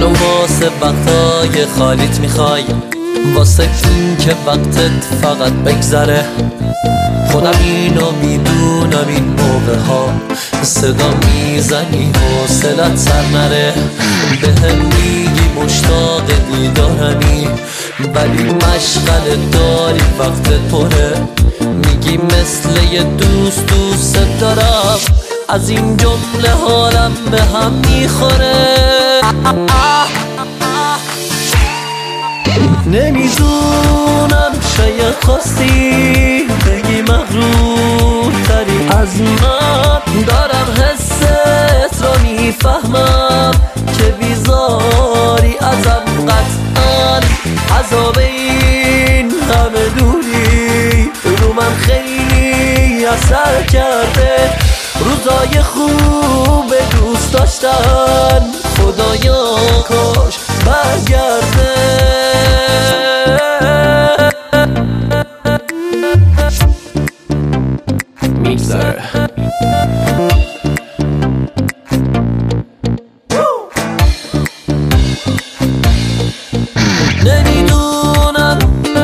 منو واسه وقتای خالیت میخوای، واسه این که وقتت فقط بگذره. خودم اینو میدونم این موقع ها صدا میزنی حوصلت سر نره. بهم میگی مشتاق دیدارمی ولی مشغله داری وقتت پره. میگی مثل یه دوست دارم، از این جمله حالم به هم میخوره. نمیدونم شاید خواستی بگی مغرور تری از من، دارم حست رو میفهمم که بیزاری ازم قطعا. عذاب این همه دوری رو من خیلی اثر کرده. روزای خوب دوست داشتن خدایا کاش برگرده. میگذره نمیدونم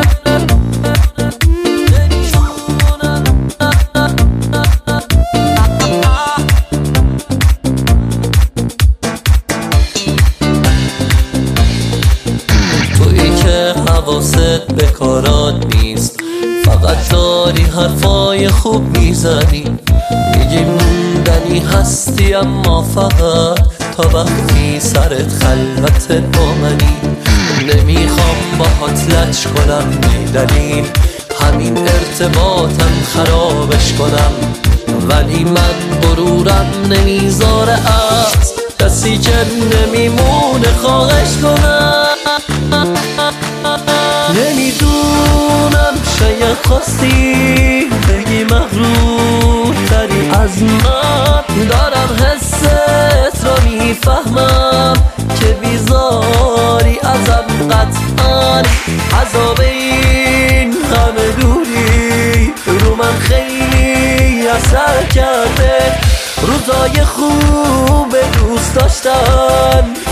تویی که حواست به کارات نیست، فقط داری حرفای خوب میزنی. میگی موندنی هستی اما فقط تا وقتی سرت خلوت با منی. نمیخوام باهات لج کنم بی دلیل، همین ارتباطم خرابش کنم، ولی من غرورم نمیذاره از کسی که نمیمونه خواهش کنم. نمیدونم شاید خواستی بگی مغرور تری از من، دارم حست رو میفهمم که بیزاری ازم قطعا. عذاب این همه دوری رو من خیلی اثر کرده. روزای خوب دوست داشتن